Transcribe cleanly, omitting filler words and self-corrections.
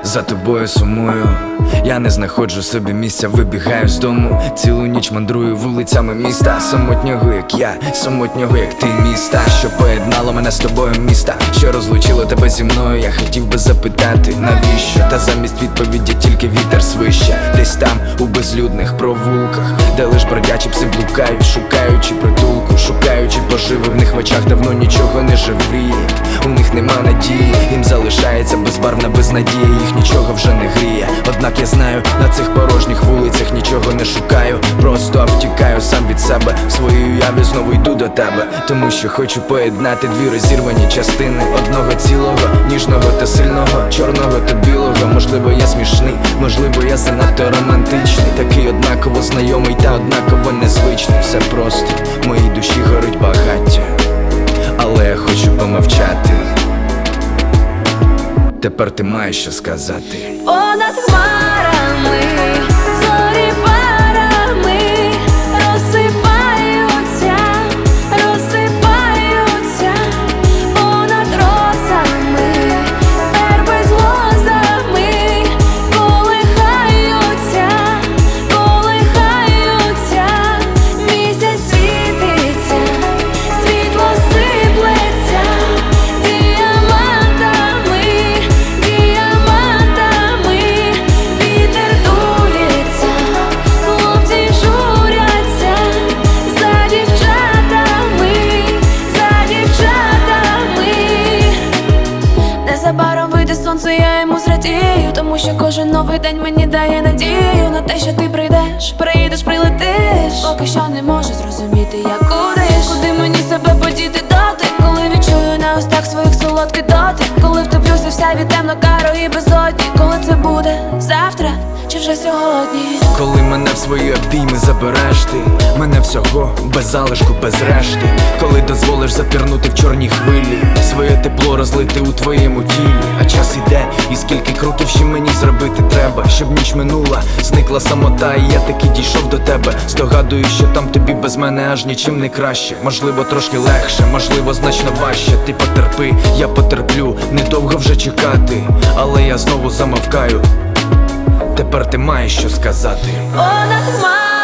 За тобою сумую, я не знаходжу собі місця, вибігаю з дому, цілу ніч мандрую вулицями міста. Самотнього як я, самотнього як ти, міста, що поєднало мене з тобою, міста, що розлучило тебе зі мною. Я хотів би запитати, навіщо? Та замість відповіді тільки вітер свище. Десь там, у безлюдних провулках, де лиш бродячі пси блукають, шукаючи притулку, шукаючи поживи. В них в очах давно нічого не живріє, у них нема надії, їм залишається безбарвна безнадія, їх нічого вже не гріє. Однак я знаю, на цих порожніх вулицях нічого не шукаю, просто втікаю сам від себе, в своїй уяві знову йду до тебе, тому що хочу поєднати дві розірвані частини одного цілого, ніжного та сильного, чорного та білого. Можливо, я смішний, можливо, я занадто романтичний, такий однаково знайомий та однаково незвичний. Все просто, в моїй душі горить багаття, але я хочу помовчати. Тепер ти маєш що сказати. Понад хмарами зорі парами розсипаються, розсипаються. Понад розами верби з лозами колихаються, колихаються. Місяць світиться, світло сиплеться діамантами, діамантами. Вітер дується, хлопці журяться за дівчатами, за дівчатами. Незабаром вийде сонце, я йому зрадію, тому що кожен новий день мені дає надію на те, що ти прийдеш, приїдеш, прилетиш. Поки що не можу зрозуміти, як куди мені себе подіти доти, коли відчую на устах своїх солодкий дотик, коли втоплюся вся від темно-карої безодні. Коли це буде? Завтра чи вже сьогодні? Коли мене в свої обійми забереш ти, мене всього, без залишку, без решти. Коли дозволиш запірнути в чорній хвилі, своє тепло розлити у твоєму тілі. А час іде, і скільки кроків ще мені зробити треба, щоб ніч минула, зникла самота, і я таки дійшов до тебе. Здогадуюсь, що там тобі без мене аж нічим не краще. Можливо, трошки легше, можливо, значно важче. Ти потерпи, я потерплю, недовго вже чекати, але я знову замовкаю. Тепер ти маєш що сказати. Понад хмарами